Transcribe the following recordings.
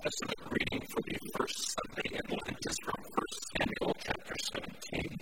Testament reading for the first Sunday in Lent is from 1 Samuel chapter 17.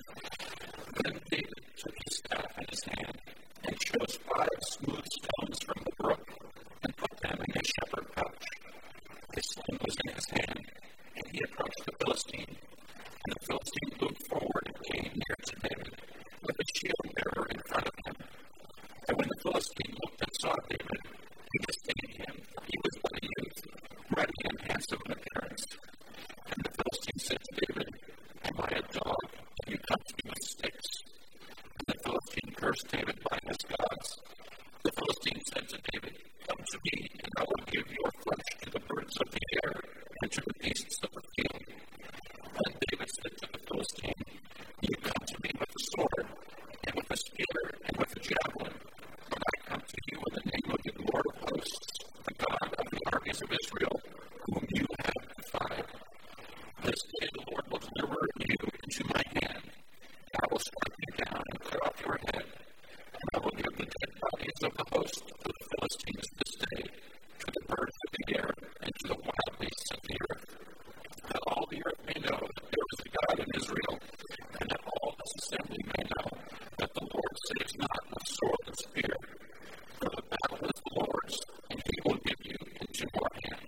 Then David took his staff in his hand and chose 5 smooth stones from the brook and put them in his shepherd pouch. His sling was in his hand, and he approached the Philistine. And the Philistine moved forward and came near to David, with a shield bearer in front of him. And when the Philistine looked and saw David, he disdained him, for he was but a youth, ruddy and handsome in appearance. And the Philistine said to David, Am I a dog, and you come to me with sticks? And the Philistine cursed David by his gods. The Philistine said to David, Come to me, and I will give your flesh to the birds of the air and to the beasts of the field. Then David said to the Philistine, You come to me with a sword, and with a spear, and with a javelin, but I come to you in the name of the Lord of hosts, the God of the armies of Israel, whom you have defied. This day the Lord will deliver you into my hand, and I will strike you down and cut off your head, and I will give the dead bodies of the host to the Philistines this day, to the birds of the air, and to the wild beasts of the earth, that all the earth may know that there is a God in Israel, and that all this assembly may know that the Lord saves not with sword and spear. For the battle is the Lord's, and he will give you into your hand.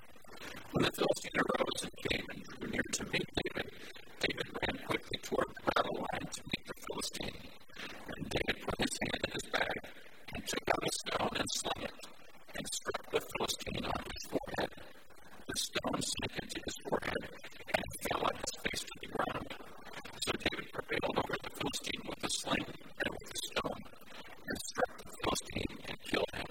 When the Philistine arose and came and drew near to meet David, David ran quickly toward the battle line to meet the Philistine. And David put his hand in his bag and took out a stone and slung it, and struck the Philistine on his forehead. The stone sank into his forehead and fell on his face to the ground. So David prevailed over the Philistine with the sling and with the stone, and struck the Philistine and killed him.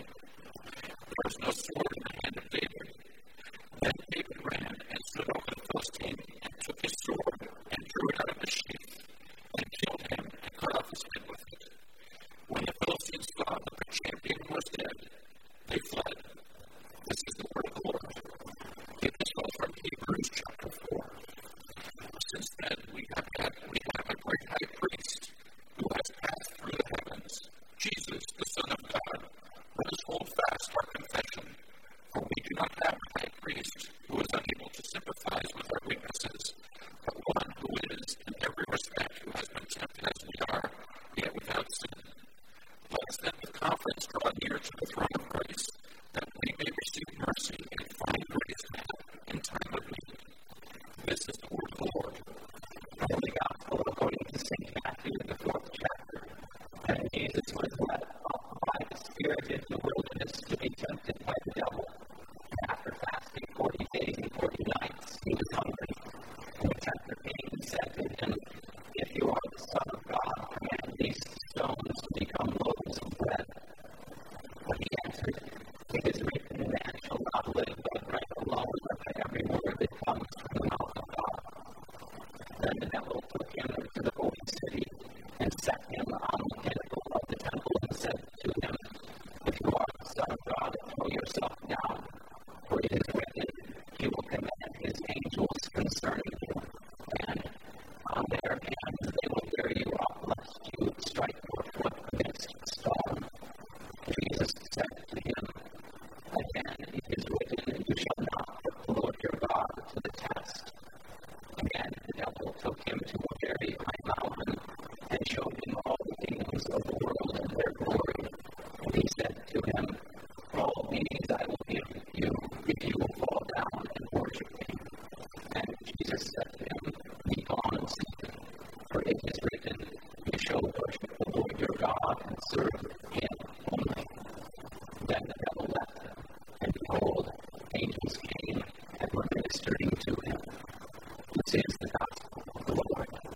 There was no sword in the hand of David. Then David ran and stood over the Philistine and took his sword and drew it out of the sheath and killed him and cut off his head with it. When the Philistines saw that the champion was dead, they fled. This is the word of the Lord. The epistle from Hebrews chapter 4. Since then we have a great high priest who has passed through the heavens, Jesus, the Son of God. Let us hold fast our confession, for we do not have a high priest who is unable to sympathize with our weaknesses, but one who is, in every respect, who has been tempted as we are, yet without sin. Let us then with confidence draw near to the throne of grace, that we may receive mercy and find grace to help in time of need. This is the word of the Lord. The Holy Gospel according to St. Matthew, the 4th chapter. And Jesus was led up by the Spirit into the wilderness to be tempted by the devil. And after fasting 40 days and 40 nights, he was hungry. And the tempter came and said to him, If you are the Son of God, command these stones to become loaves of bread. But he answered, It is written, Man shall not live by bread alone, but by every word that comes from the mouth of God. Then the devil took him to the holy city and set him on the pinnacle of the temple and said to him, If you are the Son of God, throw yourself down, for it is written, He will command His angels concerning you, and on their hands they will bear you up, lest you strike your foot against a stone. Jesus said to him, Again, it is written, You shall not put the Lord your God to the test. Again, the devil took him to a very high mountain and showed him all the kingdoms of the world and their glory. And he said to him, All these I will give you, if you will fall down and worship me. And Jesus said to him, Begone, Satan, for it is written, You shall worship the Lord your God and serve Him only.